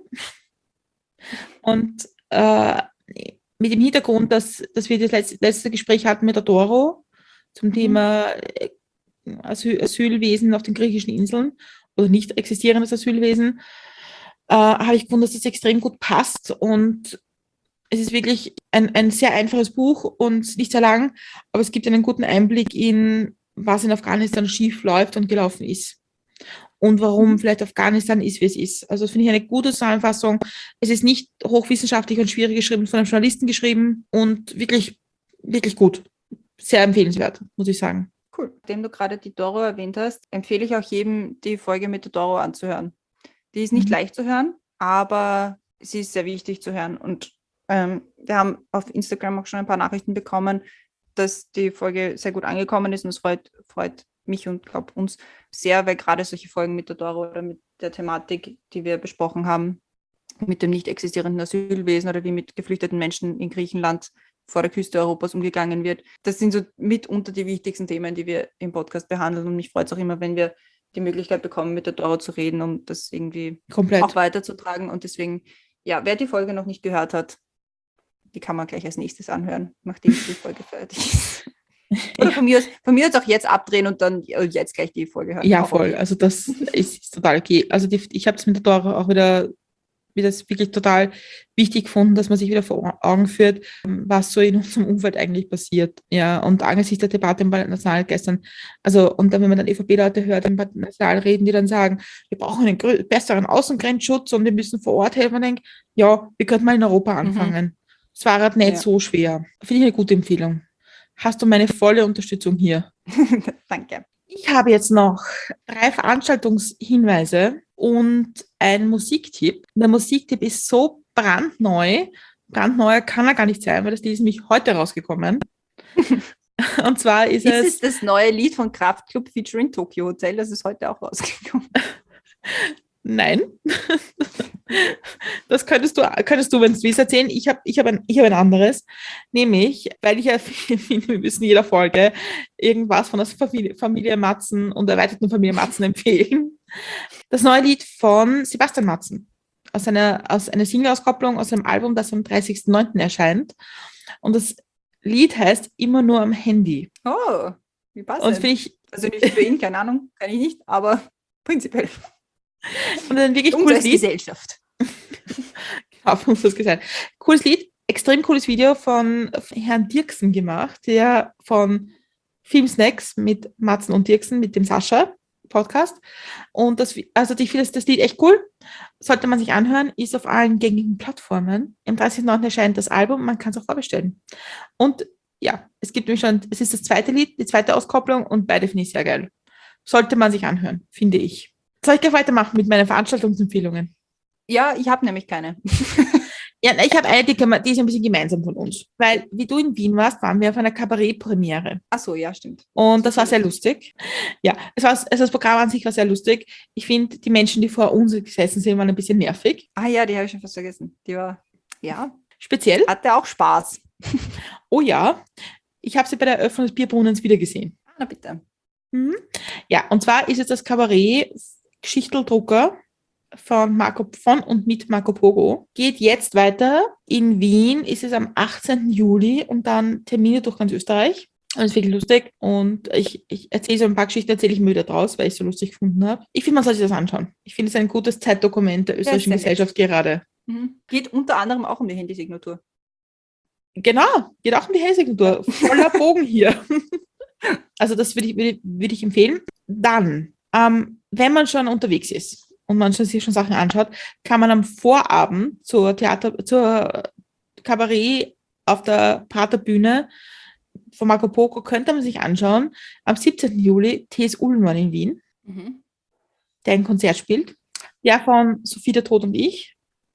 Und mit dem Hintergrund, dass wir das letzte Gespräch hatten mit der Doro zum Thema Asylwesen auf den griechischen Inseln oder nicht existierendes Asylwesen, habe ich gefunden, dass das extrem gut passt, und es ist wirklich ein sehr einfaches Buch und nicht sehr lang, aber es gibt einen guten Einblick in, was in Afghanistan schief läuft und gelaufen ist und warum vielleicht Afghanistan ist, wie es ist. Also das finde ich eine gute Zusammenfassung. Es ist nicht hochwissenschaftlich und schwierig geschrieben, von einem Journalisten geschrieben und wirklich, wirklich gut. Sehr empfehlenswert, muss ich sagen. Cool. Nachdem du gerade die Doro erwähnt hast, empfehle ich auch jedem, die Folge mit der Doro anzuhören. Die ist nicht leicht zu hören, aber sie ist sehr wichtig zu hören. Und wir haben auf Instagram auch schon ein paar Nachrichten bekommen, dass die Folge sehr gut angekommen ist, und es freut mich und glaube uns sehr, weil gerade solche Folgen mit der Doro oder mit der Thematik, die wir besprochen haben, mit dem nicht existierenden Asylwesen oder wie mit geflüchteten Menschen in Griechenland vor der Küste Europas umgegangen wird. Das sind so mitunter die wichtigsten Themen, die wir im Podcast behandeln, und mich freut es auch immer, wenn wir die Möglichkeit bekommen, mit der Doro zu reden, um das irgendwie auch weiterzutragen. Und deswegen, ja, wer die Folge noch nicht gehört hat, die kann man gleich als nächstes anhören, nachdem die Folge fertig ist. Oder von mir aus auch jetzt abdrehen und dann jetzt gleich die Folge hören. Ja, voll. Okay. Also das ist total okay. Also ich habe es mit der Doro auch wieder das wirklich total wichtig gefunden, dass man sich wieder vor Augen führt, was so in unserem Umfeld eigentlich passiert. Ja, und angesichts der Debatte im National gestern, also, und dann, wenn man dann ÖVP-Leute hört, im National reden, die dann sagen, wir brauchen einen besseren Außengrenzschutz und wir müssen vor Ort helfen, man denkt, ja, wir könnten mal in Europa anfangen. Es war halt nicht so schwer. Finde ich eine gute Empfehlung. Hast du meine volle Unterstützung hier? Danke. Ich habe jetzt noch 3 Veranstaltungshinweise und ein Musiktipp. Der Musiktipp ist so brandneu. Brandneuer kann er gar nicht sein, weil das Lied ist nämlich heute rausgekommen. Und zwar ist es das neue Lied von Kraftklub featuring Tokyo Hotel. Das ist heute auch rausgekommen. Nein. Das könntest du, wenn du es erzählen. Ich hab ein anderes. Nämlich, weil ich ja finde, wir müssen in jeder Folge irgendwas von der Familie Matzen und der erweiterten Familie Matzen empfehlen. Das neue Lied von Sebastian Matzen. Aus einer Single-Auskopplung aus einem Album, das am 30.09. erscheint. Und das Lied heißt Immer nur am Handy. Oh, wie passend. Und finde ich... Also nicht für ihn, keine Ahnung, kann ich nicht, aber prinzipiell. Und dann wirklich cooles Lied. Gesellschaft. Genau, für uns das gesagt. Cooles Lied, extrem cooles Video von Herrn Dirksen gemacht, der von Filmsnacks mit Matzen und Dirksen, mit dem Sascha Podcast. Und ich finde das Lied echt cool. Sollte man sich anhören, ist auf allen gängigen Plattformen. Am 30.09. erscheint das Album, man kann es auch vorbestellen. Und ja, es ist das zweite Lied, die zweite Auskopplung und beide finde ich sehr geil. Sollte man sich anhören, finde ich. Soll ich gleich weitermachen mit meinen Veranstaltungsempfehlungen? Ja, ich habe nämlich keine. Ja, ich habe eine, die ist ein bisschen gemeinsam von uns. Weil, wie du in Wien warst, waren wir auf einer Kabarett-Premiere. Ach so, ja, stimmt. Und das war sehr lustig. Ja, das Programm an sich war sehr lustig. Ich finde, die Menschen, die vor uns gesessen sind, waren ein bisschen nervig. Ah ja, die habe ich schon fast vergessen. Die war, ja. Speziell. Hatte auch Spaß. Oh ja. Ich habe sie bei der Eröffnung des Bierbrunnens wieder gesehen. Na bitte. Mhm. Ja, und zwar ist es das Kabarett Geschichteldrucker von und mit Marco Pogo. Geht jetzt weiter. In Wien ist es am 18. Juli und dann Termine durch ganz Österreich. Und das ist wirklich lustig. Und ich erzähle so ein paar Geschichten, erzähle ich müde draus, weil ich es so lustig gefunden habe. Ich finde, man soll sich das anschauen. Ich finde, es ist ein gutes Zeitdokument der österreichischen Gesellschaft gerade. Mhm. Geht unter anderem auch um die Handysignatur. Genau, geht auch um die Handysignatur. Voller Bogen hier. Also das würde ich empfehlen. Dann, wenn man schon unterwegs ist und man sich schon Sachen anschaut, kann man am Vorabend zur Kabarett auf der Praterbühne von Marco Pogo könnte man sich anschauen, am 17. Juli T.S. Ullmann in Wien, der ein Konzert spielt. Der von Sophie, der Tod und ich.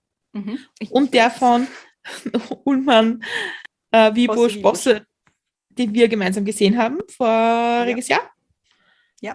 Und der von Ullmann, Wiebusch, Bosse, den wir gemeinsam gesehen haben voriges Jahr. Ja.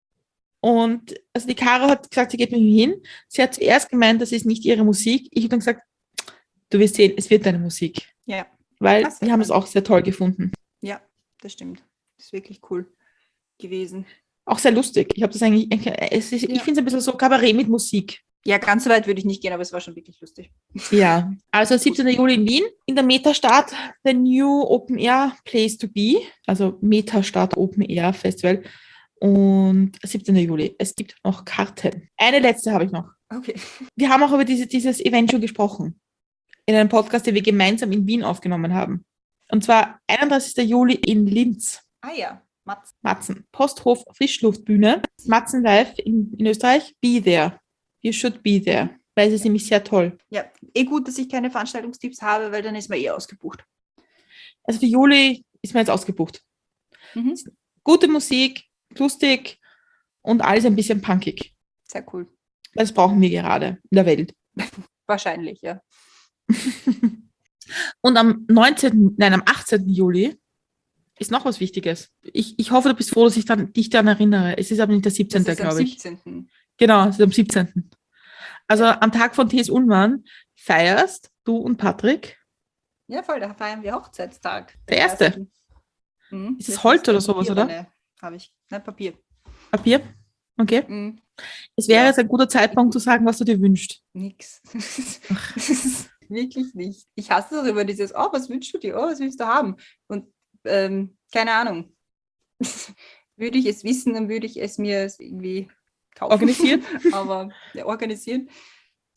Und also die Caro hat gesagt, sie geht mit mir hin. Sie hat zuerst gemeint, das ist nicht ihre Musik. Ich habe dann gesagt, du wirst sehen, es wird deine Musik. Ja. Weil wir haben es auch sehr toll gefunden. Ja, das stimmt. Das ist wirklich cool gewesen. Auch sehr lustig. Ich habe das eigentlich, ich finde es ein bisschen so Kabarett mit Musik. Ja, ganz so weit würde ich nicht gehen, aber es war schon wirklich lustig. Ja, also 17. Juli in Wien, in der Metastadt, the new Open Air Place to Be, also Metastadt Open Air Festival und 17. Juli. Es gibt noch Karten. Eine letzte habe ich noch. Okay. Wir haben auch über dieses Event schon gesprochen, in einem Podcast, den wir gemeinsam in Wien aufgenommen haben. Und zwar 31. Juli in Linz. Ah ja, Matzen. Posthof Frischluftbühne. Matzen live in Österreich. Be there. You should be there. Weil es ist nämlich sehr toll. Ja, gut, dass ich keine Veranstaltungstipps habe, weil dann ist man ausgebucht. Also für Juli ist man jetzt ausgebucht. Gute Musik, lustig und alles ein bisschen punkig. Sehr cool. Das brauchen wir gerade in der Welt. Wahrscheinlich, ja. Und am 18. Juli ist noch was Wichtiges. Ich hoffe, du bist froh, dass ich dich daran erinnere. Es ist aber nicht der 17., glaube ich. 17. Genau, es ist am 17. Also am Tag von T.S. Ullmann feierst du und Patrick. Ja, voll, da feiern wir Hochzeitstag. Der erste. Ist es Holz oder sowas, Papier, oder? Habe ich. Nein, Papier. Papier? Okay. Es wäre jetzt ein guter Zeitpunkt zu sagen, was du dir wünschst. Nix. Wirklich nicht. Ich hasse das immer dieses, oh, was wünschst du dir? Oh, was willst du haben? Und keine Ahnung. Würde ich es wissen, dann würde ich es mir irgendwie kaufen. Organisieren? Aber organisieren.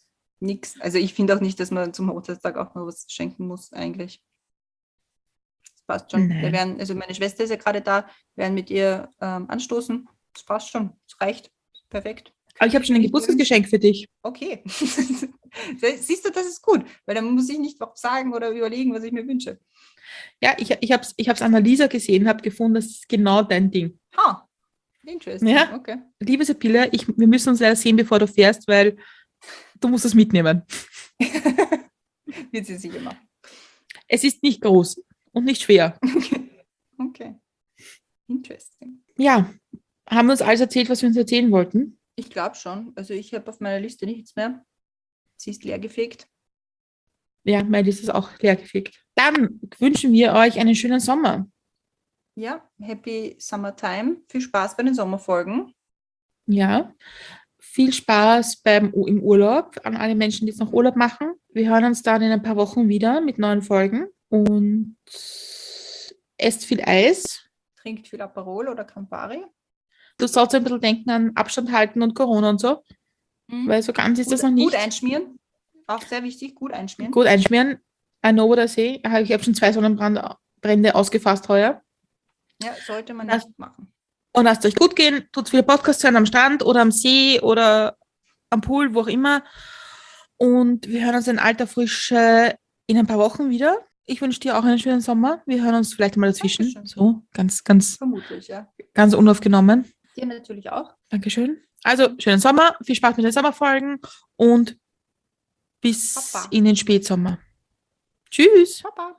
nix. Also ich finde auch nicht, dass man zum Hochzeitstag auch mal was schenken muss, eigentlich. Das passt schon. Nein. Also meine Schwester ist ja gerade da, wir werden mit ihr anstoßen. Das passt schon. Das reicht. Perfekt. Aber ich habe schon ein Geburtstagsgeschenk für dich. Okay. Siehst du, das ist gut, weil dann muss ich nicht noch sagen oder überlegen, was ich mir wünsche. Ja, ich hab's Annalisa gesehen, habe gefunden, das ist genau dein Ding. Ha, interesting. Ja, okay. Liebe Sibylle, wir müssen uns leider sehen, bevor du fährst, weil du musst es mitnehmen. Wird sie sicher machen. Es ist nicht groß und nicht schwer. Okay. Interesting. Ja, haben wir uns alles erzählt, was wir uns erzählen wollten? Ich glaube schon. Also ich habe auf meiner Liste nichts mehr. Sie ist leergefegt. Ja, meine Liste ist auch leergefegt. Dann wünschen wir euch einen schönen Sommer. Ja, happy Summertime. Viel Spaß bei den Sommerfolgen. Ja, viel Spaß im Urlaub an alle Menschen, die jetzt noch Urlaub machen. Wir hören uns dann in ein paar Wochen wieder mit neuen Folgen und esst viel Eis. Trinkt viel Aperol oder Campari. Du sollst ein bisschen denken an Abstand halten und Corona und so, weil so ganz ist das noch nicht. Gut einschmieren, auch sehr wichtig, gut einschmieren. Gut einschmieren. I know what I say. Ich habe schon 2 Sonnenbrände ausgefasst heuer. Ja, sollte man nicht machen. Und lasst euch gut gehen, tut viele Podcasts hören am Strand oder am See oder am Pool, wo auch immer. Und wir hören uns in alter Frische in ein paar Wochen wieder. Ich wünsche dir auch einen schönen Sommer. Wir hören uns vielleicht mal dazwischen. Dankeschön. So, ganz Vermutlich, ja. ganz unaufgenommen. Dir natürlich auch. Dankeschön. Also, schönen Sommer, viel Spaß mit den Sommerfolgen und bis Papa. in den Spätsommer. Tschüss. Papa.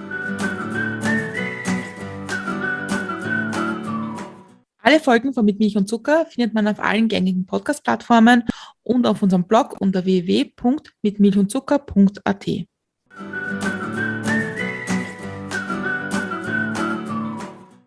Alle Folgen von Mit Milch und Zucker findet man auf allen gängigen Podcast-Plattformen und auf unserem Blog unter www.mitmilchundzucker.at.